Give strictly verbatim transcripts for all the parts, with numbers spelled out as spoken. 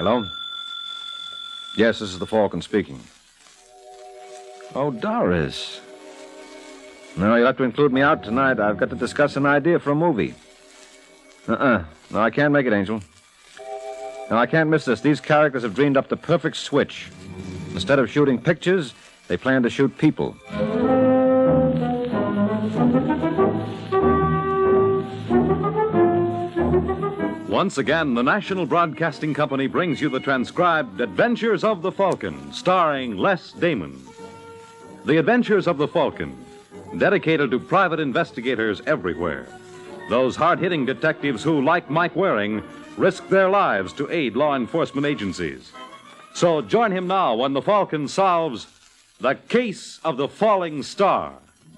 Hello? Yes, this is the Falcon speaking. Oh, Doris. No, you'll have to include me out tonight. I've got to discuss an idea for a movie. Uh-uh. No, I can't make it, Angel. No, I can't miss this. These characters have dreamed up the perfect switch. Instead of shooting pictures, they plan to shoot people. Once again, the National Broadcasting Company brings you the transcribed Adventures of the Falcon, starring Les Damon. The Adventures of the Falcon, dedicated to private investigators everywhere. Those hard-hitting detectives who, like Mike Waring, risk their lives to aid law enforcement agencies. So join him now when the Falcon solves the case of the falling star.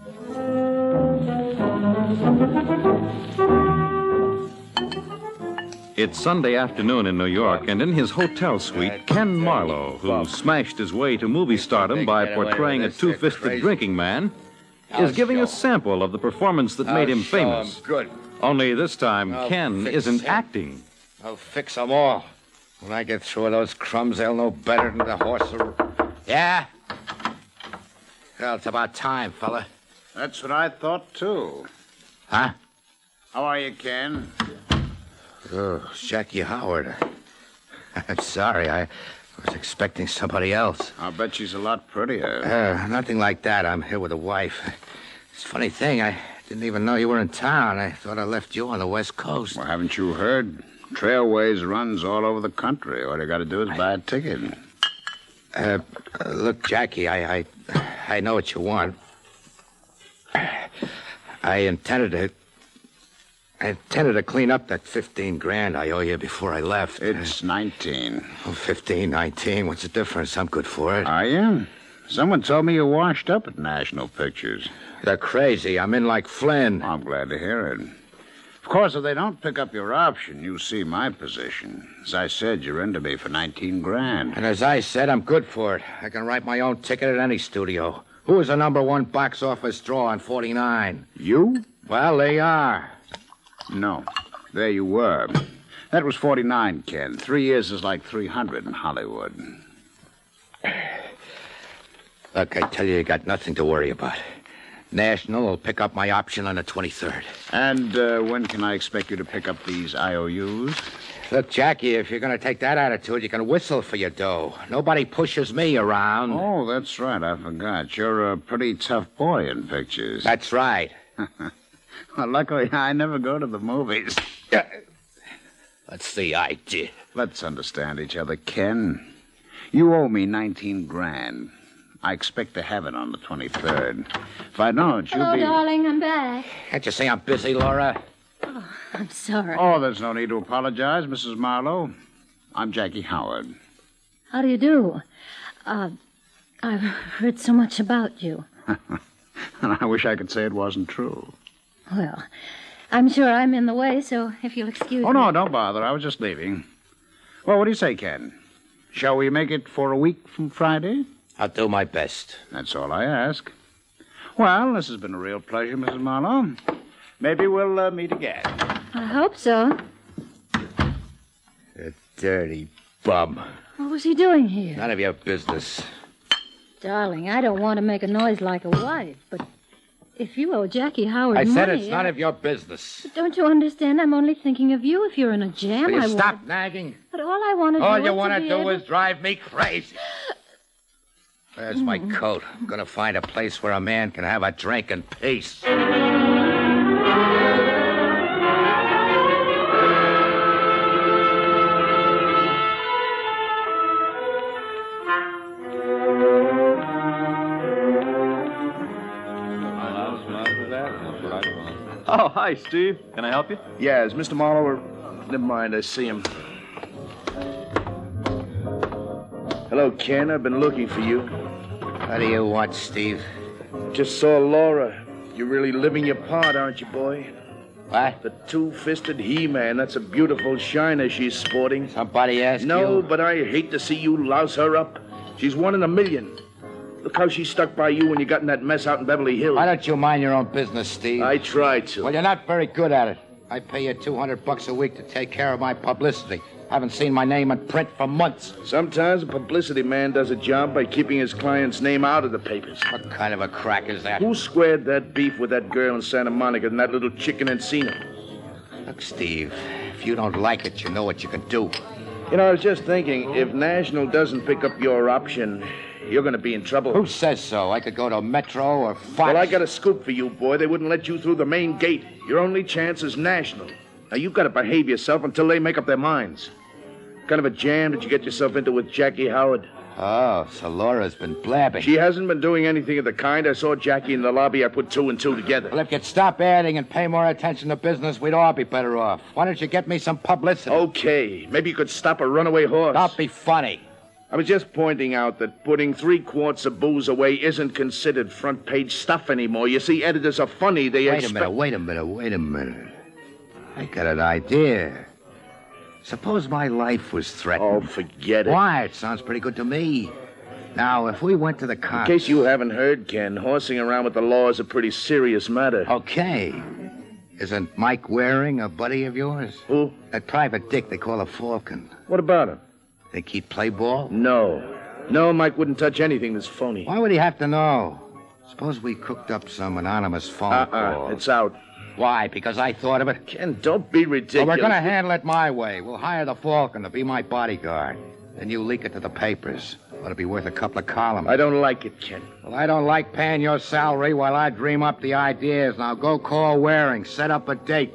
It's Sunday afternoon in New York, and in his hotel suite, Ken Marlowe, who smashed his way to movie stardom by portraying a two-fisted drinking man, is giving a sample of the performance that made him famous. Good. Only this time, Ken isn't acting. I'll fix them all. When I get through with those crumbs, they'll know better than the horse. Or... Yeah? Well, it's about time, fella. That's what I thought, too. Huh? How are you, Ken? Oh, Jackie Howard. I'm sorry. I was expecting somebody else. I'll bet she's a lot prettier. Uh, nothing like that. I'm here with a wife. It's a funny thing. I didn't even know you were in town. I thought I left you on the West Coast. Well, haven't you heard? Trailways runs all over the country. All you got to do is buy a ticket. Uh, uh, look, Jackie, I, I, I know what you want. I intended to... I intended to clean up that fifteen grand I owe you before I left. It's nineteen. Oh, fifteen, nineteen. What's the difference? I'm good for it. Are you? Someone told me you washed up at National Pictures. They're crazy. I'm in like Flynn. I'm glad to hear it. Of course, if they don't pick up your option, you see my position. As I said, you're into me for nineteen grand. And as I said, I'm good for it. I can write my own ticket at any studio. Who is the number one box office draw on forty-nine? You? Well, they are. No. There you were. That was forty-nine, Ken. Three years is like three hundred in Hollywood. Look, I tell you, you got nothing to worry about. National will pick up my option on the twenty-third. And uh, when can I expect you to pick up these I O Us? Look, Jackie, if you're going to take that attitude, you can whistle for your dough. Nobody pushes me around. Oh, that's right. I forgot. You're a pretty tough boy in pictures. That's right. Well, luckily, I never go to the movies. What's the idea? Let's understand each other, Ken. You owe me nineteen grand. I expect to have it on the twenty-third. If I don't, you'll Hello, be... darling, I'm back. Can't you say I'm busy, Laura? Oh, I'm sorry. Oh, there's no need to apologize, Missus Marlowe. I'm Jackie Howard. How do you do? Uh, I've heard so much about you. And I wish I could say it wasn't true. Well, I'm sure I'm in the way, so if you'll excuse Oh, me... no, don't bother. I was just leaving. Well, what do you say, Ken? Shall we make it for a week from Friday? I'll do my best. That's all I ask. Well, this has been a real pleasure, Missus Marlowe. Maybe we'll uh, meet again. I hope so. A dirty bum. What was he doing here? None of your business. Darling, I don't want to make a noise like a wife, but if you owe Jackie Howard I money... said it's none I... of your business. But don't you understand? I'm only thinking of you. If you're in a jam, Will you I stop want... nagging? But all I want to do All is you want to to be do able... is drive me crazy. There's my coat. I'm going to find a place where a man can have a drink in peace. Oh, hi, Steve. Can I help you? Yeah, is Mister Marlowe or... Never mind, I see him. Hello, Ken. I've been looking for you. What do you want, Steve? Just saw Laura. You're really living your part, aren't you, boy? What? The two-fisted He-Man. That's a beautiful shiner she's sporting. Somebody asked you? No, but I hate to see you louse her up. She's one in a million. Look how she stuck by you when you got in that mess out in Beverly Hills. Why don't you mind your own business, Steve? I tried to. Well, you're not very good at it. I pay you two hundred bucks a week to take care of my publicity. Haven't seen my name in print for months. Sometimes a publicity man does a job by keeping his client's name out of the papers. What kind of a crack is that? Who squared that beef with that girl in Santa Monica and that little chick in Encino? Look, Steve, if you don't like it, you know what you can do. You know, I was just thinking, if National doesn't pick up your option, you're going to be in trouble. Who says so? I could go to Metro or Fox. Well, I got a scoop for you, boy. They wouldn't let you through the main gate. Your only chance is National. Now, you've got to behave yourself until they make up their minds. What kind of a jam did you get yourself into with Jackie Howard? Oh, so Laura's been blabbing. She hasn't been doing anything of the kind. I saw Jackie in the lobby. I put two and two together. Well, if you'd stop adding and pay more attention to business, we'd all be better off. Why don't you get me some publicity? Okay. Maybe you could stop a runaway horse. Don't be funny. I was just pointing out that putting three quarts of booze away isn't considered front-page stuff anymore. You see, editors are funny. They Wait expect... a minute, wait a minute, wait a minute. I got an idea. Suppose my life was threatened. Oh, forget it. Why? It sounds pretty good to me. Now, if we went to the cops... In case you haven't heard, Ken, horsing around with the law is a pretty serious matter. Okay. Isn't Mike Waring a buddy of yours? Who? That private dick they call a Falcon. What about him? Think he'd play ball? No. No, Mike wouldn't touch anything that's phony. Why would he have to know? Suppose we cooked up some anonymous phone Uh-uh. call. It's out. Why? Because I thought of it? Ken, don't be ridiculous. Well, we're going to handle it my way. We'll hire the Falcon to be my bodyguard. Then you leak it to the papers. Ought to be worth a couple of columns. I don't like it, Ken. Well, I don't like paying your salary while I dream up the ideas. Now go call Waring. Set up a date.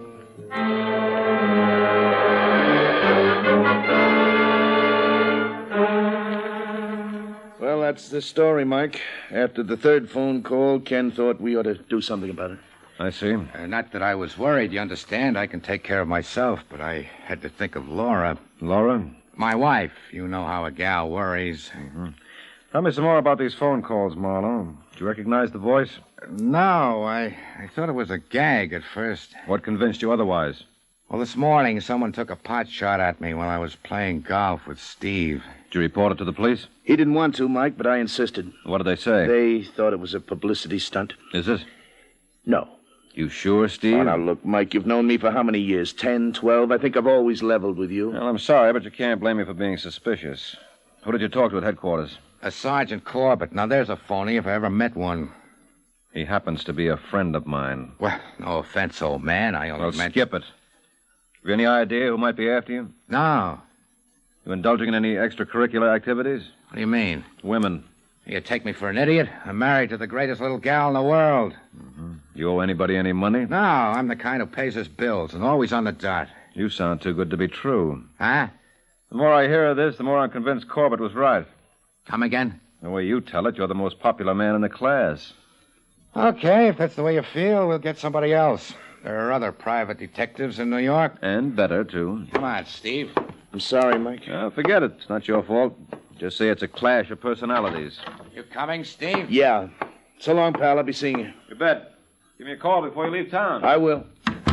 Well, that's the story, Mike. After the third phone call, Ken thought we ought to do something about it. I see. Uh, not that I was worried, you understand. I can take care of myself, but I had to think of Laura. Laura? My wife. You know how a gal worries. Mm-hmm. Tell me some more about these phone calls, Marlowe. Did you recognize the voice? No, I, I thought it was a gag at first. What convinced you otherwise? Well, this morning, someone took a pot shot at me while I was playing golf with Steve. Did you report it to the police? He didn't want to, Mike, but I insisted. What did they say? They thought it was a publicity stunt. Is it? No. You sure, Steve? Oh, now, look, Mike, you've known me for how many years? Ten, twelve? I think I've always leveled with you. Well, I'm sorry, but you can't blame me for being suspicious. Who did you talk to at headquarters? A Sergeant Corbett. Now, there's a phony if I ever met one. He happens to be a friend of mine. Well, no offense, old man. I only Well, meant... skip it. Have you any idea who might be after you? No. You indulging in any extracurricular activities? What do you mean? Women. You take me for an idiot? I'm married to the greatest little gal in the world. Mm-hmm. You owe anybody any money? No, I'm the kind who pays his bills and always on the dot. You sound too good to be true. Huh? The more I hear of this, the more I'm convinced Corbett was right. Come again? The way you tell it, you're the most popular man in the class. Okay, if that's the way you feel, we'll get somebody else. There are other private detectives in New York. And better, too. Come on, Steve. I'm sorry, Mike. Uh, forget it. It's not your fault. Just say it's a clash of personalities. You coming, Steve? Yeah. So long, pal. I'll be seeing you. You bet. Give me a call before you leave town. I will.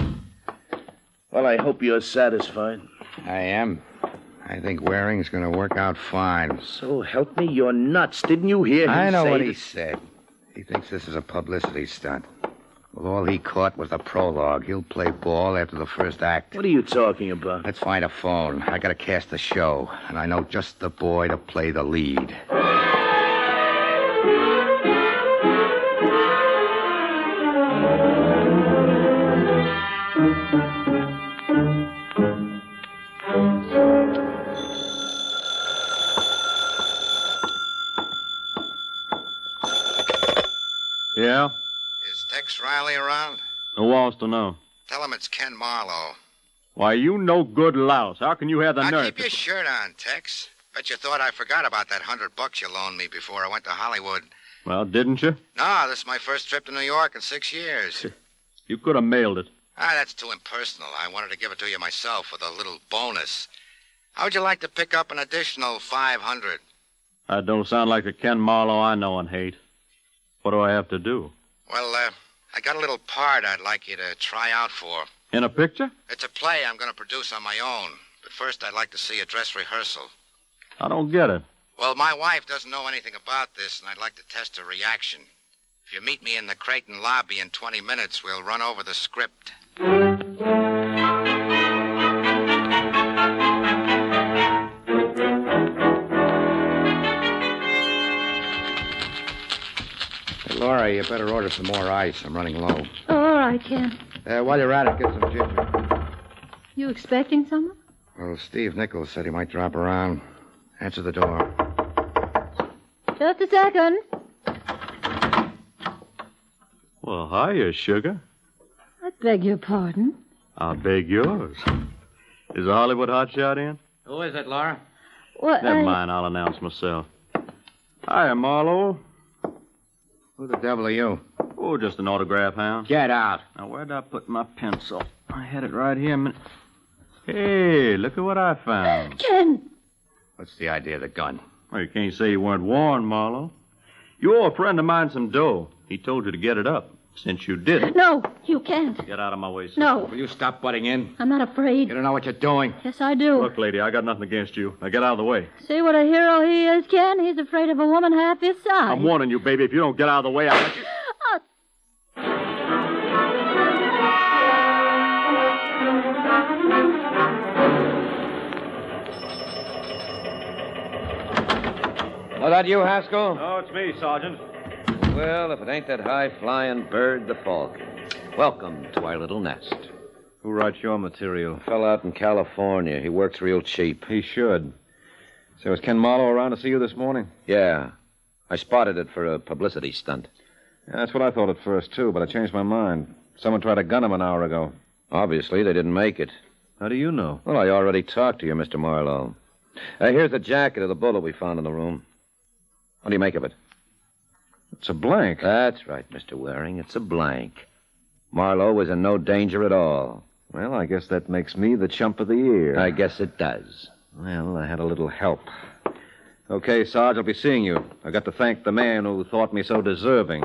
Well, I hope you're satisfied. I am. I think Waring's going to work out fine. So help me, you're nuts. Didn't you hear him I know say what that- he said. He thinks this is a publicity stunt. Well, all he caught was the prologue. He'll play ball after the first act. What are you talking about? Let's find a phone. I got to cast the show, and I know just the boy to play the lead. Yeah? Is Tex Riley around? Who wants to know? Tell him it's Ken Marlowe. Why, you no good louse. How can you have the Now nerve? keep your shirt on, Tex. Bet you thought I forgot about that hundred bucks you loaned me before I went to Hollywood. Well, didn't you? No, this is my first trip to New York in six years. You could have mailed it. Ah, that's too impersonal. I wanted to give it to you myself with a little bonus. How would you like to pick up an additional five hundred? That don't sound like the Ken Marlowe I know and hate. What do I have to do? Well, uh, I got a little part I'd like you to try out for. In a picture? It's a play I'm going to produce on my own. But first, I'd like to see a dress rehearsal. I don't get it. Well, my wife doesn't know anything about this, and I'd like to test her reaction. If you meet me in the Creighton lobby in twenty minutes, we'll run over the script. Laura, you better order some more ice. I'm running low. Oh, all right, Ken. Uh, while you're at it, get some ginger. You expecting someone? Well, Steve Nichols said he might drop around. Answer the door. Just a second. Well, hiya, sugar. I beg your pardon. I'll beg yours. Is the Hollywood hotshot in? Who is it, Laura? What? Never I... mind, I'll announce myself. Hiya, Marlowe. Who the devil are you? Oh, just an autograph hound. Get out. Now, where'd I put my pencil? I had it right here a minute. Hey, look at what I found. Ken! What's the idea of the gun? Well, you can't say you weren't warned, Marlowe. You owe a friend of mine some dough. He told you to get it up. Since you didn't. No, you can't. Get out of my way, sister. No. Will you stop butting in? I'm not afraid. You don't know what you're doing. Yes, I do. Look, lady, I got nothing against you. Now get out of the way. See what a hero he is, Ken? He's afraid of a woman half his size. I'm warning you, baby. If you don't get out of the way, I'll let you... Oh, that you, Haskell? Oh, it's me, Sergeant. Well, if it ain't that high-flying bird, the falcon. Welcome to our little nest. Who writes your material? A fella out in California. He works real cheap. He should. So is Ken Marlowe around to see you this morning? Yeah. I spotted it for a publicity stunt. Yeah, that's what I thought at first, too, but I changed my mind. Someone tried to gun him an hour ago. Obviously, they didn't make it. How do you know? Well, I already talked to you, Mister Marlowe. Uh, here's the jacket of the bullet we found in the room. What do you make of it? It's a blank. That's right, Mister Waring. It's a blank. Marlowe was in no danger at all. Well, I guess that makes me the chump of the year. I guess it does. Well, I had a little help. Okay, Sarge, I'll be seeing you. I got to thank the man who thought me so deserving.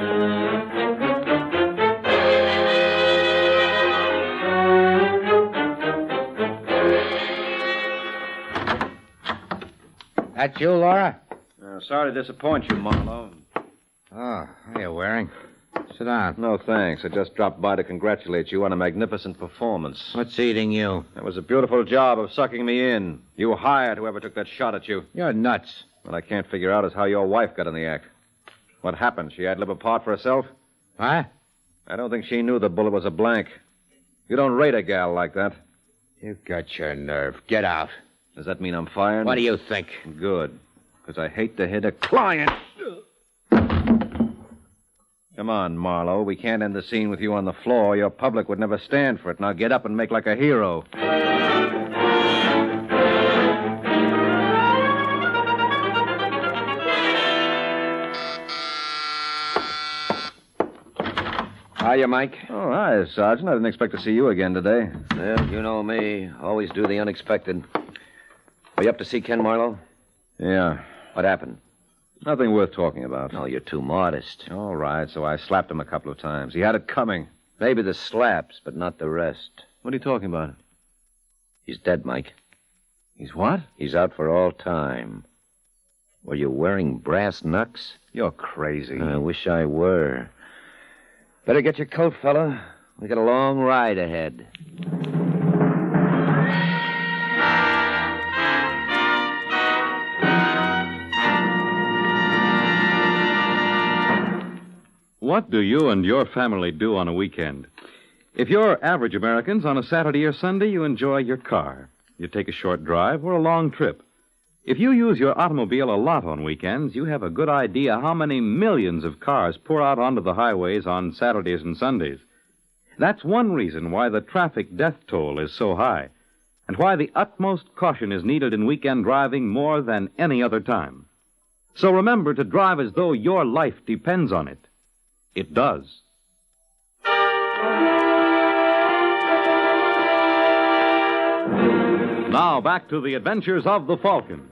That you, Laura? Uh, sorry to disappoint you, Marlowe. Oh, hiya, Waring. Sit down. No, thanks. I just dropped by to congratulate you on a magnificent performance. What's eating you? That was a beautiful job of sucking me in. You hired whoever took that shot at you. You're nuts. What I can't figure out is how your wife got in the act. What happened? She had liver part for herself? What? I don't think she knew the bullet was a blank. You don't rate a gal like that. You got your nerve. Get out. Does that mean I'm fired? What do you think? Good. Because I hate to hit a client. Come on, Marlowe. We can't end the scene with you on the floor. Your public would never stand for it. Now get up and make like a hero. Hiya, Mike. Oh, hi, Sergeant. I didn't expect to see you again today. Well, you know me. Always do the unexpected. Are you up to see Ken Marlowe? Yeah. What happened? Nothing worth talking about. No, you're too modest. All right, so I slapped him a couple of times. He had it coming. Maybe the slaps, but not the rest. What are you talking about? He's dead, Mike. He's what? He's out for all time. Were you wearing brass knucks? You're crazy. I wish I were. Better get your coat, fella. We got a long ride ahead. What do you and your family do on a weekend? If you're average Americans, on a Saturday or Sunday, you enjoy your car. You take a short drive or a long trip. If you use your automobile a lot on weekends, you have a good idea how many millions of cars pour out onto the highways on Saturdays and Sundays. That's one reason why the traffic death toll is so high, and why the utmost caution is needed in weekend driving more than any other time. So remember to drive as though your life depends on it. It does. Now back to the adventures of the Falcon.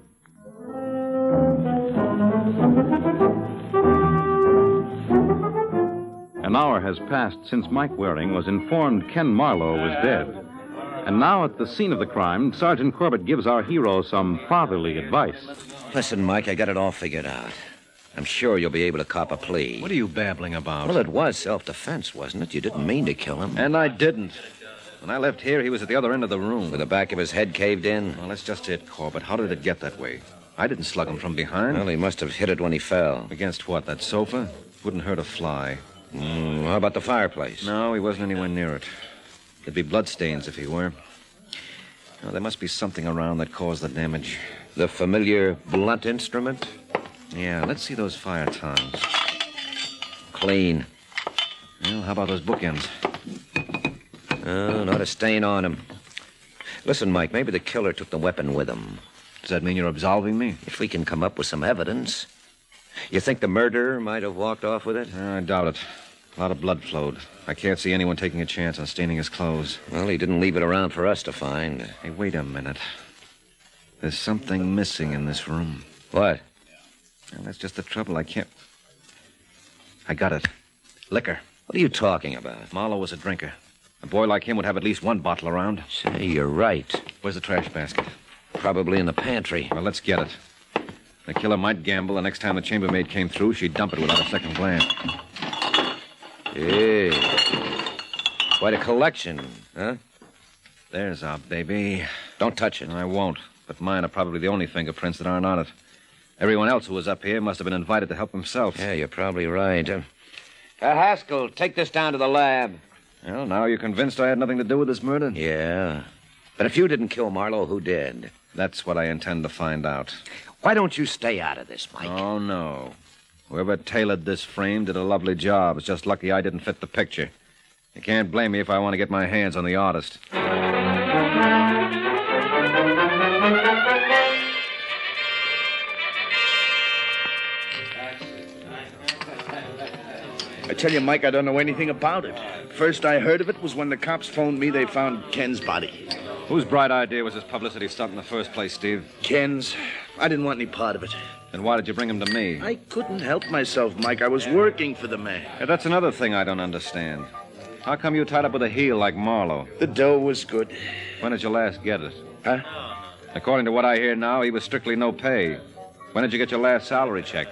An hour has passed since Mike Waring was informed Ken Marlowe was dead. And now at the scene of the crime, Sergeant Corbett gives our hero some fatherly advice. Listen, Mike, I got it all figured out. I'm sure you'll be able to cop a plea. What are you babbling about? Well, it was self-defense, wasn't it? You didn't mean to kill him. And I didn't. When I left here, he was at the other end of the room. With the back of his head caved in? Well, that's just it, Corbett. How did it get that way? I didn't slug him from behind. Well, he must have hit it when he fell. Against what, that sofa? Wouldn't hurt a fly. Mm, how about the fireplace? No, he wasn't anywhere near it. There'd be bloodstains if he were. Oh, there must be something around that caused the damage. The familiar blunt instrument? Yeah, let's see those fire tongs. Clean. Well, how about those bookends? Oh, not a stain on him. Listen, Mike, maybe the killer took the weapon with him. Does that mean you're absolving me? If we can come up with some evidence. You think the murderer might have walked off with it? I doubt it. A lot of blood flowed. I can't see anyone taking a chance on staining his clothes. Well, he didn't leave it around for us to find. Hey, wait a minute. There's something missing in this room. What? Well, that's just the trouble. I can't... I got it. Liquor. What are you talking about? Marlowe was a drinker. A boy like him would have at least one bottle around. Say, you're right. Where's the trash basket? Probably in the pantry. Well, let's get it. The killer might gamble. The next time the chambermaid came through, she'd dump it without a second glance. Yeah. Quite a collection, huh? There's our baby. Don't touch it. I won't. But mine are probably the only fingerprints that aren't on it. Everyone else who was up here must have been invited to help himself. Yeah, you're probably right. Uh, uh, Haskell, take this down to the lab. Well, now you're convinced I had nothing to do with this murder? Yeah. But if you didn't kill Marlowe, who did? That's what I intend to find out. Why don't you stay out of this, Mike? Oh, no. Whoever tailored this frame did a lovely job. It's just lucky I didn't fit the picture. You can't blame me if I want to get my hands on the artist. I tell you, Mike, I don't know anything about it. First I heard of it was when the cops phoned me they found Ken's body. Whose bright idea was this publicity stunt in the first place, Steve? Ken's. I didn't want any part of it. Then why did you bring him to me? I couldn't help myself, Mike. I was working for the man. Yeah, that's another thing I don't understand. How come you tied up with a heel like Marlowe? The dough was good. When did you last get it? Huh? According to what I hear now, he was strictly no pay. When did you get your last salary check?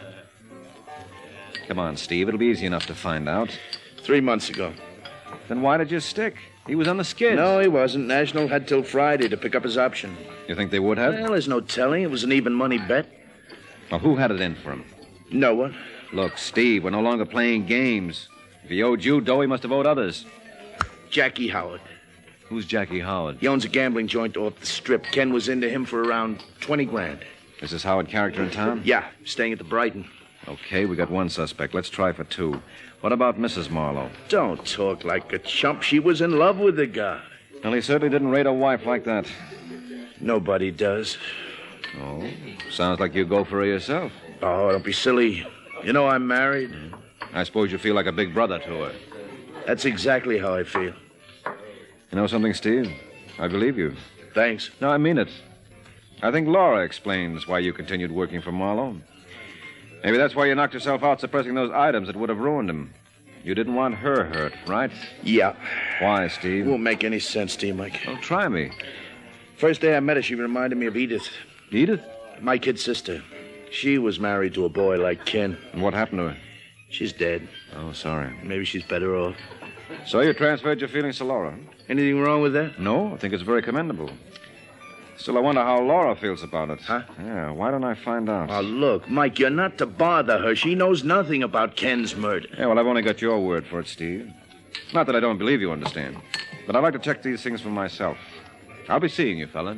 Come on, Steve. It'll be easy enough to find out. Three months ago. Then why did you stick? He was on the skids. No, he wasn't. National had till Friday to pick up his option. You think they would have? Well, there's no telling. It was an even money bet. Well, who had it in for him? No one. Look, Steve, we're no longer playing games. If he owed you dough, he must have owed others. Jackie Howard. Who's Jackie Howard? He owns a gambling joint off the strip. Ken was into him for around twenty grand. Is this Howard character in town? Yeah, staying at the Brighton. Okay, we got one suspect. Let's try for two. What about Missus Marlowe? Don't talk like a chump. She was in love with the guy. Well, he certainly didn't rate a wife like that. Nobody does. Oh, sounds like you go for her yourself. Oh, don't be silly. You know I'm married. I suppose you feel like a big brother to her. That's exactly how I feel. You know something, Steve? I believe you. Thanks. No, I mean it. I think Laura explains why you continued working for Marlowe. Maybe that's why you knocked yourself out suppressing those items that would have ruined him. You didn't want her hurt, right? Yeah. Why, Steve? Won't make any sense to you, Mike. Oh, try me. First day I met her, she reminded me of Edith. Edith? My kid sister. She was married to a boy like Ken. And what happened to her? She's dead. Oh, sorry. Maybe she's better off. So you transferred your feelings to Laura? Anything wrong with that? No, I think it's very commendable. Still, I wonder how Laura feels about it. Huh? Yeah, why don't I find out? Oh, look, Mike, you're not to bother her. She knows nothing about Ken's murder. Yeah, well, I've only got your word for it, Steve. Not that I don't believe you understand, but I'd like to check these things for myself. I'll be seeing you, fella.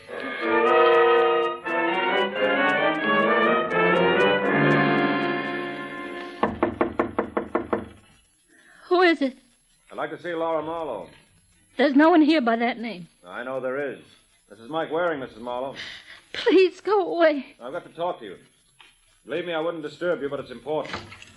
Who is it? I'd like to see Laura Marlowe. There's no one here by that name. I know there is. This is Mike Waring, Missus Marlowe. Please go away. I've got to talk to you. Believe me, I wouldn't disturb you, but it's important.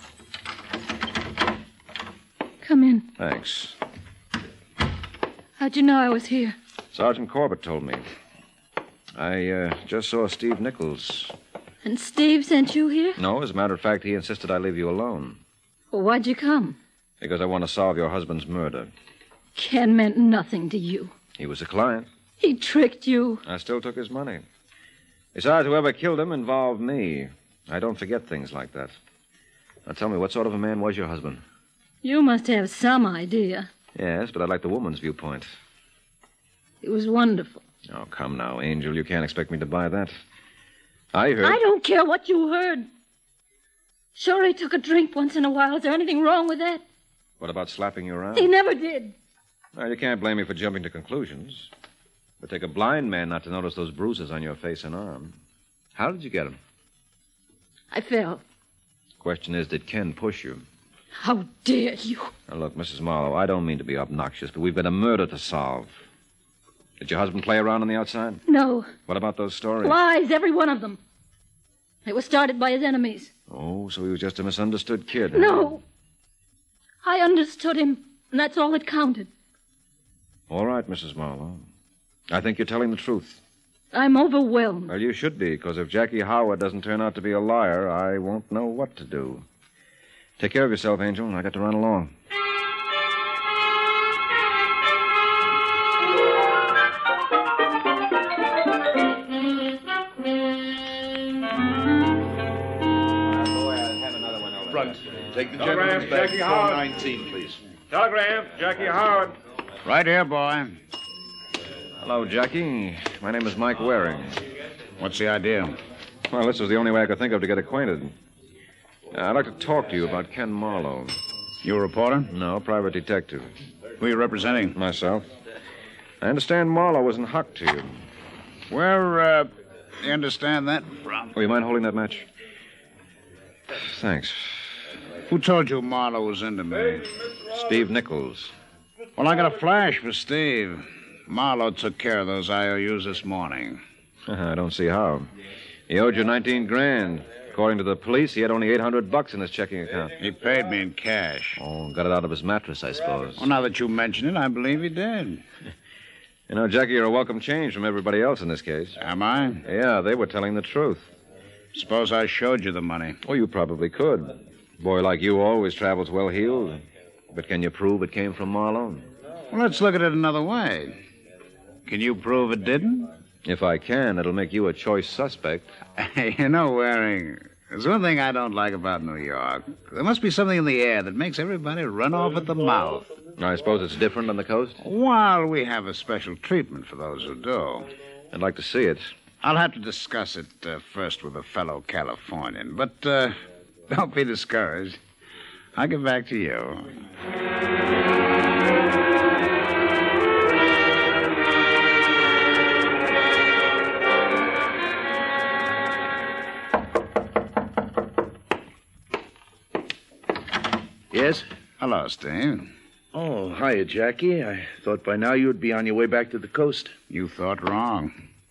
Come in. Thanks. How'd you know I was here? Sergeant Corbett told me. I uh, just saw Steve Nichols. And Steve sent you here? No, as a matter of fact, he insisted I leave you alone. Well, why'd you come? Because I want to solve your husband's murder. Ken meant nothing to you. He was a client. He tricked you. I still took his money. Besides, whoever killed him involved me. I don't forget things like that. Now, tell me, what sort of a man was your husband? You must have some idea. Yes, but I'd like the woman's viewpoint. It was wonderful. Oh, come now, Angel. You can't expect me to buy that. I heard... I don't care what you heard. Sure, he took a drink once in a while. Is there anything wrong with that? What about slapping you around? He never did. Well, you can't blame me for jumping to conclusions. It would take a blind man not to notice those bruises on your face and arm. How did you get them? I fell. Question is, did Ken push you? How dare you? Now, look, Missus Marlowe, I don't mean to be obnoxious, but we've got a murder to solve. Did your husband play around on the outside? No. What about those stories? Lies, every one of them. They were started by his enemies. Oh, so he was just a misunderstood kid. Huh? No. I understood him, and that's all that counted. All right, Missus Marlowe. I think you're telling the truth. I'm overwhelmed. Well, you should be, because if Jackie Howard doesn't turn out to be a liar, I won't know what to do. Take care of yourself, Angel. I got to run along. Front. Take the gentleman's back. Jackie Howard. nineteen, please. Telegram, Jackie Howard. Right here, boy. Hello, Jackie. My name is Mike Waring. What's the idea? Well, this was the only way I could think of to get acquainted. Uh, I'd like to talk to you about Ken Marlowe. You a reporter? No, private detective. Who are you representing? Myself. I understand Marlowe was in hock to you. Where, uh, you understand that from? Oh, you mind holding that match? Thanks. Who told you Marlowe was into me? Steve Nichols. Well, I got a flash for Steve. Marlowe took care of those I O Us this morning. I don't see how. He owed you nineteen grand. According to the police, he had only eight hundred bucks in his checking account. He paid me in cash. Oh, got it out of his mattress, I suppose. Well, now that you mention it, I believe he did. You know, Jackie, you're a welcome change from everybody else in this case. Am I? Yeah, they were telling the truth. Suppose I showed you the money. Oh, you probably could. A boy like you always travels well-heeled. But can you prove it came from Marlowe? Well, let's look at it another way. Can you prove it didn't? If I can, it'll make you a choice suspect. You know, Waring, there's one thing I don't like about New York. There must be something in the air that makes everybody run off at the mouth. I suppose it's different on the coast? While we have a special treatment for those who do. I'd like to see it. I'll have to discuss it uh, first with a fellow Californian. But uh, don't be discouraged. I'll get back to you. Yes? Hello, Steve. Oh, hiya, Jackie. I thought by now you'd be on your way back to the coast. You thought wrong.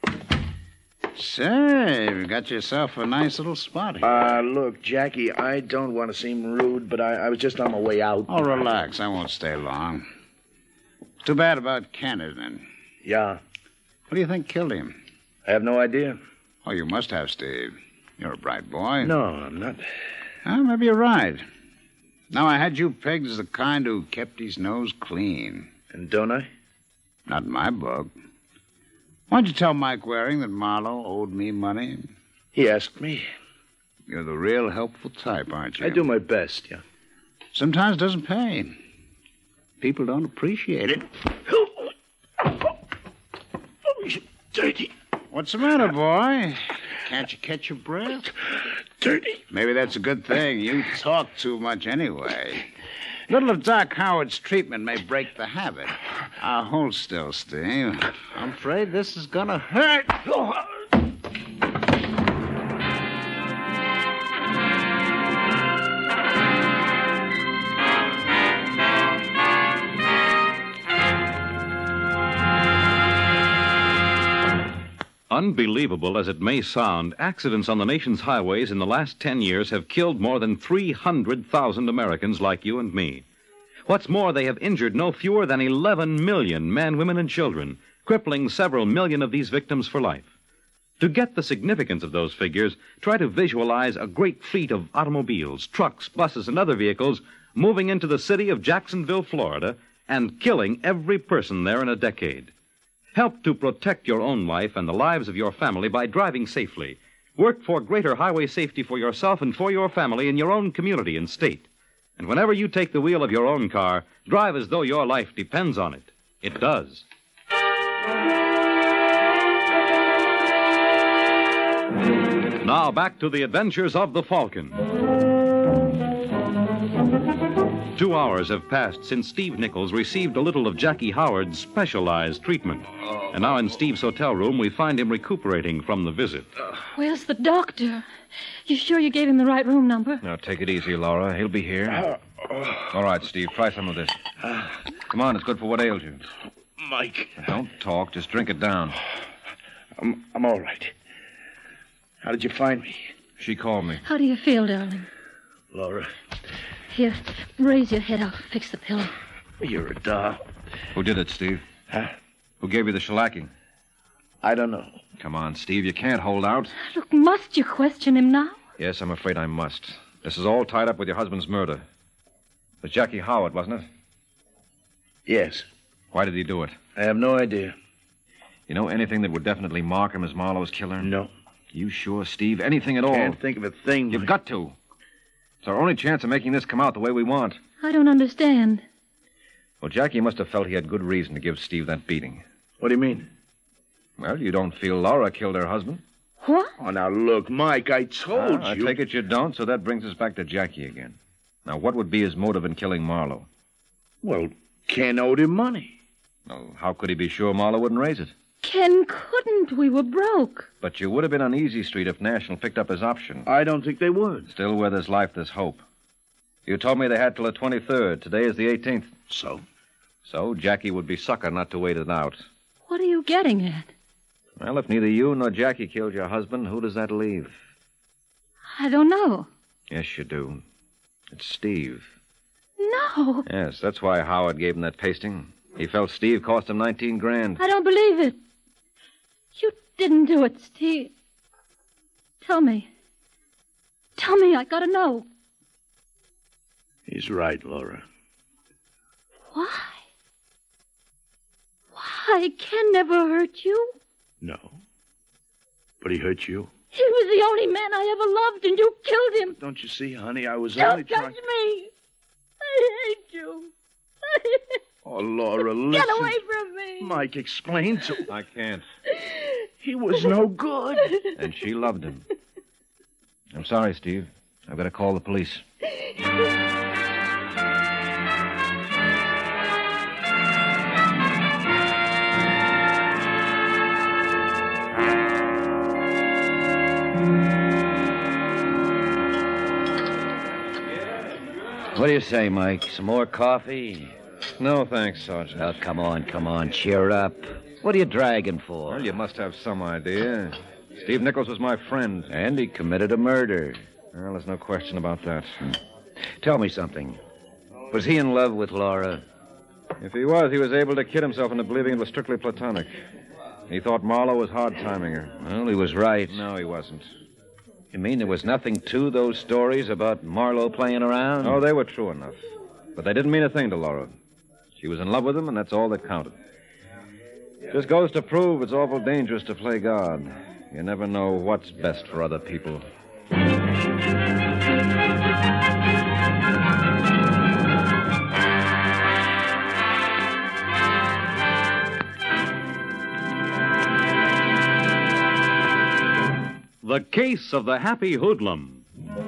Say, you got yourself a nice little spot here. Uh, look, Jackie, I don't want to seem rude, but I, I was just on my way out. Oh, relax. I won't stay long. Too bad about Ken, isn't it? Yeah. What do you think killed him? I have no idea. Oh, you must have, Steve. You're a bright boy. No, I'm not. Well, maybe you're right. Now, I had you pegged as the kind who kept his nose clean. And don't I? Not in my book. Why'd you tell Mike Waring that Marlowe owed me money? He asked me. You're the real helpful type, aren't you? I do my best, yeah. Sometimes it doesn't pay. People don't appreciate it. Oh, dirty. What's the matter, boy? Can't you catch your breath? Dirty. Maybe that's a good thing. You talk too much anyway. Little of Doc Howard's treatment may break the habit. I'll hold still, Steve. I'm afraid this is gonna hurt. Unbelievable as it may sound, accidents on the nation's highways in the last ten years have killed more than three hundred thousand Americans like you and me. What's more, they have injured no fewer than eleven million men, women, and children, crippling several million of these victims for life. To get the significance of those figures, try to visualize a great fleet of automobiles, trucks, buses, and other vehicles moving into the city of Jacksonville, Florida, and killing every person there in a decade. Help to protect your own life and the lives of your family by driving safely. Work for greater highway safety for yourself and for your family in your own community and state. And whenever you take the wheel of your own car, drive as though your life depends on it. It does. Now back to the adventures of the Falcon. Two hours have passed since Steve Nichols received a little of Jackie Howard's specialized treatment. And now in Steve's hotel room, we find him recuperating from the visit. Where's the doctor? You sure you gave him the right room number? Now, take it easy, Laura. He'll be here. All right, Steve, try some of this. Come on, it's good for what ails you. Mike. Don't talk, just drink it down. I'm, I'm all right. How did you find me? She called me. How do you feel, darling? Laura, Here, raise your head. I'll fix the pillow. you're a doll. Who did it, Steve? Huh? Who gave you the shellacking? I don't know. Come on, Steve, you can't hold out. Look, must you question him now? Yes, I'm afraid I must. This is all tied up with your husband's murder. It was Jackie Howard, wasn't it? Yes. Why did he do it? I have no idea. You know anything that would definitely mark him as Marlowe's killer? No. You sure, Steve? Anything at all? Can't think of a thing. You've Mike. got to. It's our only chance of making this come out the way we want. I don't understand. Well, Jackie must have felt he had good reason to give Steve that beating. What do you mean? Well, you don't feel Laura killed her husband? What? Oh, now look, Mike, I told Ah, you. I take it you don't, so that brings us back to Jackie again. Now, what would be his motive in killing Marlowe? Well, Ken owed him money. Well, how could he be sure Marlowe wouldn't raise it? Ken couldn't. We were broke. But you would have been on Easy Street if National picked up his option. I don't think they would. Still, where there's life, there's hope. You told me they had till the twenty-third. Today is the eighteenth. So? So Jackie would be sucker not to wait it out. What are you getting at? Well, if neither you nor Jackie killed your husband, who does that leave? I don't know. Yes, you do. It's Steve. No. Yes, that's why Howard gave him that pasting. He felt Steve cost him nineteen grand. I don't believe it. You didn't do it, Steve. Tell me. Tell me, I gotta know. He's right, Laura. Why? Why? Ken never hurt you. No. But he hurt you. He was the only man I ever loved, and you killed him. Don't you see, honey? I was Don't only touch trying... me. I hate you. Oh, Laura, listen. Get away from me. Mike, explain to... I can't. He was no good. And she loved him. I'm sorry, Steve. I've got to call the police. What do you say, Mike? Some more coffee? No, thanks, Sergeant. Oh, come on, come on. Cheer up. What are you dragging for? Well, you must have some idea. Steve Nichols was my friend. And he committed a murder. Well, there's no question about that. Tell me something. Was he in love with Laura? If he was, he was able to kid himself into believing it was strictly platonic. He thought Marlowe was hard-timing her. Well, he was right. No, he wasn't. You mean there was nothing to those stories about Marlowe playing around? Oh, they were true enough. But they didn't mean a thing to Laura. She was in love with him, and that's all that counted. Just goes to prove it's awful dangerous to play God. You never know what's best for other people. The Case of the Happy Hoodlum.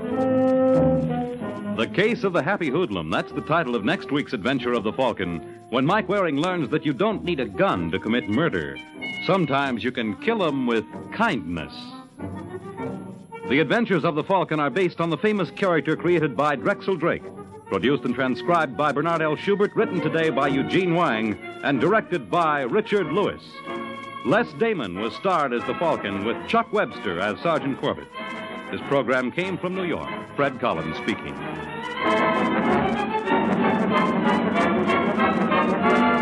The Case of the Happy Hoodlum. That's the title of next week's adventure of the Falcon, when Mike Waring learns that you don't need a gun to commit murder. Sometimes you can kill 'em with kindness. The Adventures of the Falcon are based on the famous character created by Drexel Drake, produced and transcribed by Bernard L. Schubert, written today by Eugene Wang, and directed by Richard Lewis. Les Damon was starred as the Falcon, with Chuck Webster as Sergeant Corbett. This program came from New York. Fred Collins speaking.